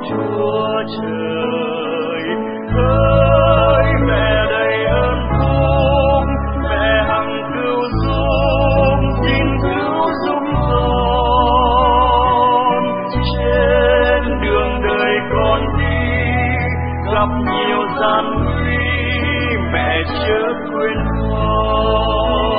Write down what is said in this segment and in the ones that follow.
Chúa trời ơi, mẹ đầy ơn phúc, mẹ hằng cứu giúp, xin cứu giúp con. Trên đường đời con đi gặp nhiều gian nguy, mẹ chớ quên con.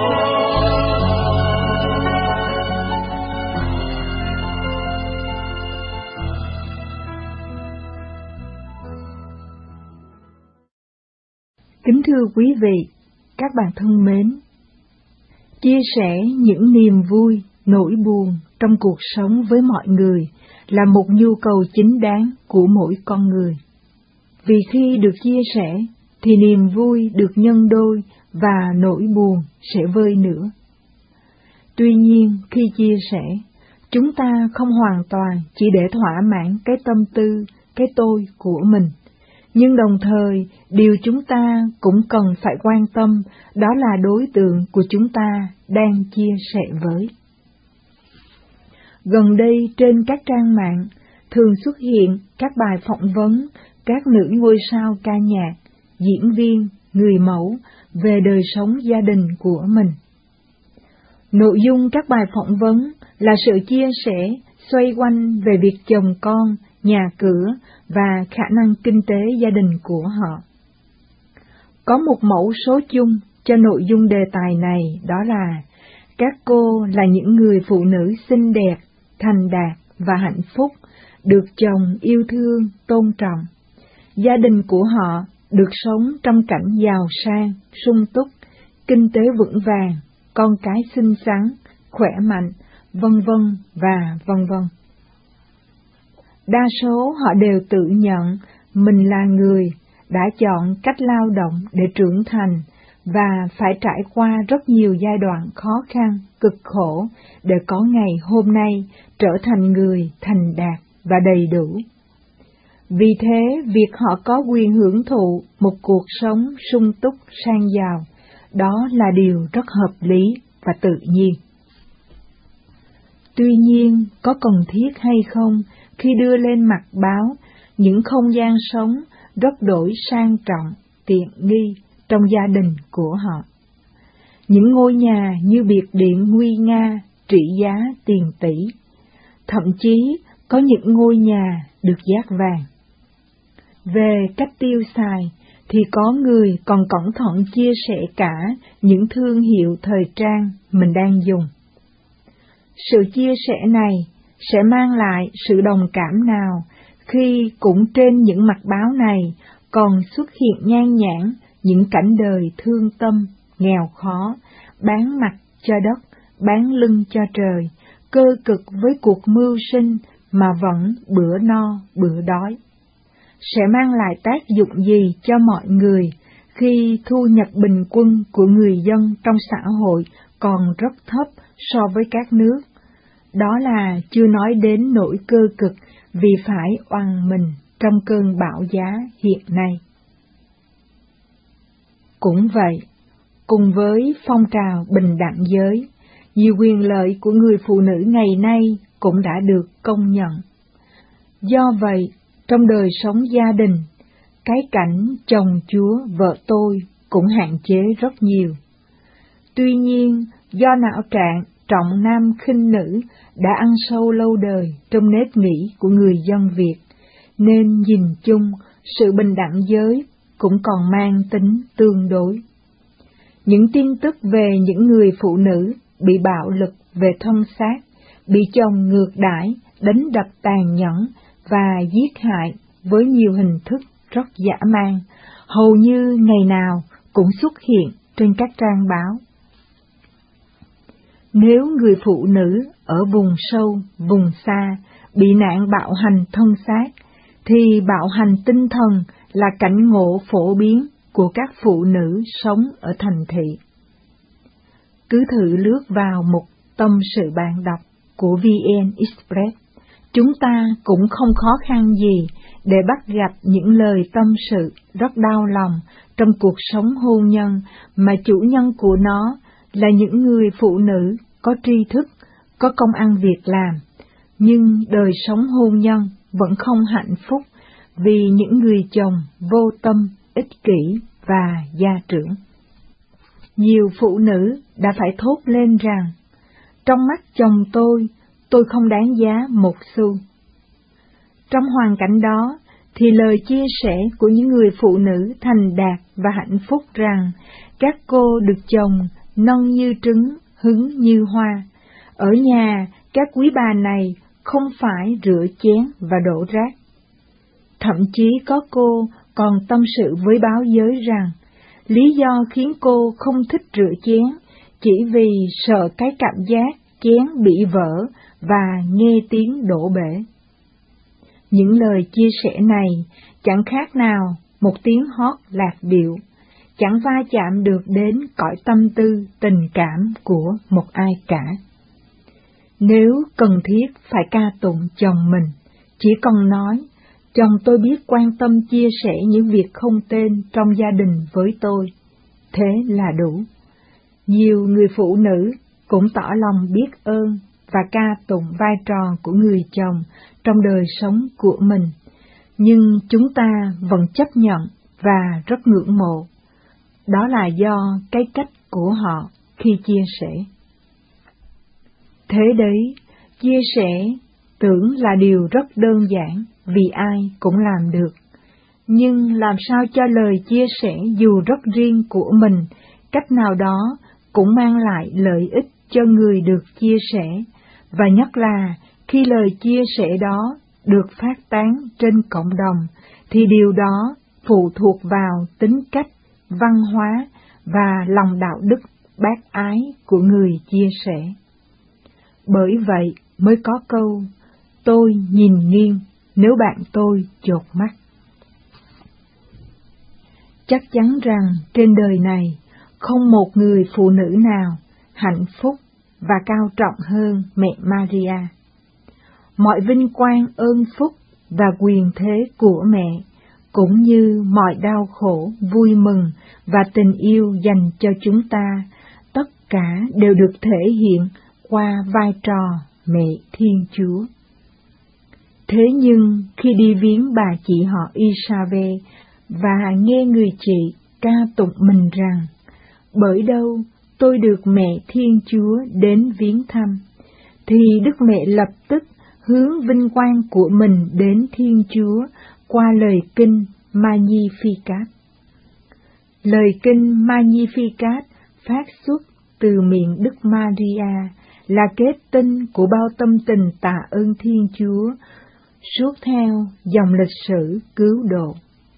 Kính thưa quý vị, các bạn thân mến, chia sẻ những niềm vui, nỗi buồn trong cuộc sống với mọi người là một nhu cầu chính đáng của mỗi con người. Vì khi được chia sẻ thì niềm vui được nhân đôi và nỗi buồn sẽ vơi nữa. Tuy nhiên, khi chia sẻ, chúng ta không hoàn toàn chỉ để thỏa mãn cái tâm tư, cái tôi của mình. Nhưng đồng thời, điều chúng ta cũng cần phải quan tâm đó là đối tượng của chúng ta đang chia sẻ với. Gần đây trên các trang mạng thường xuất hiện các bài phỏng vấn các nữ ngôi sao ca nhạc, diễn viên, người mẫu về đời sống gia đình của mình. Nội dung các bài phỏng vấn là sự chia sẻ xoay quanh về việc chồng con, nhà cửa và khả năng kinh tế gia đình của họ. Có một mẫu số chung cho nội dung đề tài này, đó là các cô là những người phụ nữ xinh đẹp, thành đạt và hạnh phúc, được chồng yêu thương, tôn trọng. Gia đình của họ được sống trong cảnh giàu sang, sung túc, kinh tế vững vàng, con cái xinh xắn, khỏe mạnh, vân vân và vân vân. Đa số họ đều tự nhận mình là người đã chọn cách lao động để trưởng thành và phải trải qua rất nhiều giai đoạn khó khăn, cực khổ để có ngày hôm nay trở thành người thành đạt và đầy đủ. Vì thế, việc họ có quyền hưởng thụ một cuộc sống sung túc sang giàu, đó là điều rất hợp lý và tự nhiên. Tuy nhiên, có cần thiết hay không khi đưa lên mặt báo những không gian sống rất đổi sang trọng, tiện nghi trong gia đình của họ? Những ngôi nhà như biệt điện nguy nga trị giá tiền tỷ, thậm chí có những ngôi nhà được dát vàng. Về cách tiêu xài thì có người còn cẩn thận chia sẻ cả những thương hiệu thời trang mình đang dùng. Sự chia sẻ này sẽ mang lại sự đồng cảm nào khi cũng trên những mặt báo này còn xuất hiện nhan nhản những cảnh đời thương tâm, nghèo khó, bán mặt cho đất, bán lưng cho trời, cơ cực với cuộc mưu sinh mà vẫn bữa no bữa đói. Sẽ mang lại tác dụng gì cho mọi người khi thu nhập bình quân của người dân trong xã hội còn rất thấp so với các nước? Đó là chưa nói đến nỗi cơ cực vì phải oằn mình trong cơn bão giá hiện nay. Cũng vậy, cùng với phong trào bình đẳng giới, nhiều quyền lợi của người phụ nữ ngày nay cũng đã được công nhận. Do vậy, trong đời sống gia đình, cái cảnh chồng chúa vợ tôi cũng hạn chế rất nhiều. Tuy nhiên, do não trạng trọng nam khinh nữ đã ăn sâu lâu đời trong nếp nghĩ của người dân Việt, nên nhìn chung sự bình đẳng giới cũng còn mang tính tương đối. Những tin tức về những người phụ nữ bị bạo lực về thân xác, bị chồng ngược đãi, đánh đập tàn nhẫn và giết hại với nhiều hình thức rất dã man, hầu như ngày nào cũng xuất hiện trên các trang báo. Nếu người phụ nữ ở vùng sâu, vùng xa bị nạn bạo hành thân xác, thì bạo hành tinh thần là cảnh ngộ phổ biến của các phụ nữ sống ở thành thị. Cứ thử lướt vào mục tâm sự bạn đọc của VN Express, chúng ta cũng không khó khăn gì để bắt gặp những lời tâm sự rất đau lòng trong cuộc sống hôn nhân mà chủ nhân của nó là những người phụ nữ có tri thức, có công ăn việc làm, nhưng đời sống hôn nhân vẫn không hạnh phúc vì những người chồng vô tâm, ích kỷ và gia trưởng. Nhiều phụ nữ đã phải thốt lên rằng, trong mắt chồng tôi không đáng giá một xu. Trong hoàn cảnh đó, thì lời chia sẻ của những người phụ nữ thành đạt và hạnh phúc rằng các cô được chồng nâng như trứng, hứng như hoa. Ở nhà, các quý bà này không phải rửa chén và đổ rác. Thậm chí có cô còn tâm sự với báo giới rằng, lý do khiến cô không thích rửa chén chỉ vì sợ cái cảm giác chén bị vỡ và nghe tiếng đổ bể. Những lời chia sẻ này chẳng khác nào một tiếng hót lạc điệu, chẳng va chạm được đến cõi tâm tư tình cảm của một ai cả. Nếu cần thiết phải ca tụng chồng mình, chỉ cần nói, chồng tôi biết quan tâm chia sẻ những việc không tên trong gia đình với tôi, thế là đủ. Nhiều người phụ nữ cũng tỏ lòng biết ơn và ca tụng vai trò của người chồng trong đời sống của mình, nhưng chúng ta vẫn chấp nhận và rất ngưỡng mộ. Đó là do cái cách của họ khi chia sẻ. Thế đấy, chia sẻ tưởng là điều rất đơn giản vì ai cũng làm được. Nhưng làm sao cho lời chia sẻ dù rất riêng của mình, cách nào đó cũng mang lại lợi ích cho người được chia sẻ, và nhất là khi lời chia sẻ đó được phát tán trên cộng đồng, thì điều đó phụ thuộc vào tính cách, văn hóa và lòng đạo đức bác ái của người chia sẻ. Bởi vậy mới có câu, tôi nhìn nghiêng nếu bạn tôi chột mắt. Chắc chắn rằng trên đời này không một người phụ nữ nào hạnh phúc và cao trọng hơn mẹ Maria. Mọi vinh quang, ơn phúc và quyền thế của mẹ, cũng như mọi đau khổ, vui mừng và tình yêu dành cho chúng ta, tất cả đều được thể hiện qua vai trò mẹ Thiên Chúa. Thế nhưng khi đi viếng bà chị họ Isabel và nghe người chị ca tụng mình rằng, bởi đâu tôi được mẹ Thiên Chúa đến viếng thăm, thì Đức Mẹ lập tức hướng vinh quang của mình đến Thiên Chúa qua lời kinh Magnificat. Lời kinh Magnificat phát xuất từ miệng Đức Maria là kết tinh của bao tâm tình tạ ơn Thiên Chúa suốt theo dòng lịch sử cứu độ.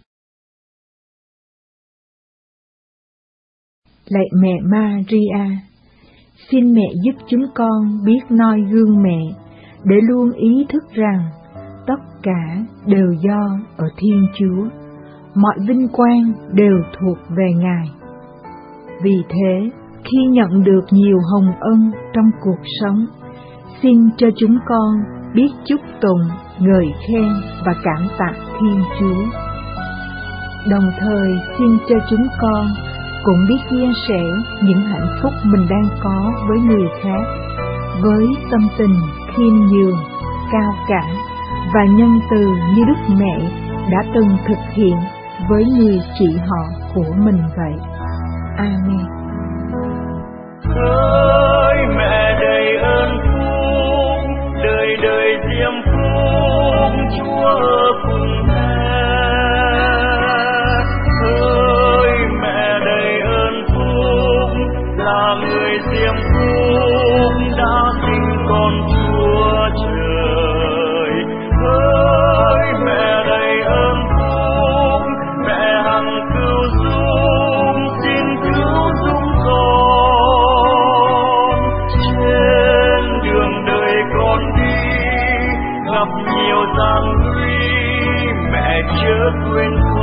Lạy mẹ Maria, xin mẹ giúp chúng con biết noi gương mẹ để luôn ý thức rằng tất cả đều do ở Thiên Chúa, mọi vinh quang đều thuộc về Ngài. Vì thế, khi nhận được nhiều hồng ân trong cuộc sống, xin cho chúng con biết chúc tụng, ngợi khen và cảm tạ Thiên Chúa. Đồng thời xin cho chúng con cũng biết chia sẻ những hạnh phúc mình đang có với người khác, với tâm tình khiêm nhường, cao cả và nhân từ như Đức Mẹ đã từng thực hiện với người chị họ của mình vậy. Amen. Hỡi mẹ đầy ơn phúc, đời đời diêm phúc, Chúa ở cùng mẹ. Hỡi mẹ đầy ơn phúc, là người diêm phúc đã sinh con Chúa trời. Hỡi mẹ đầy ơn phúc, mẹ hằng cứu giúp, xin cứu giúp con. Trên đường đời con đi, gặp nhiều gian nguy, mẹ chớ quên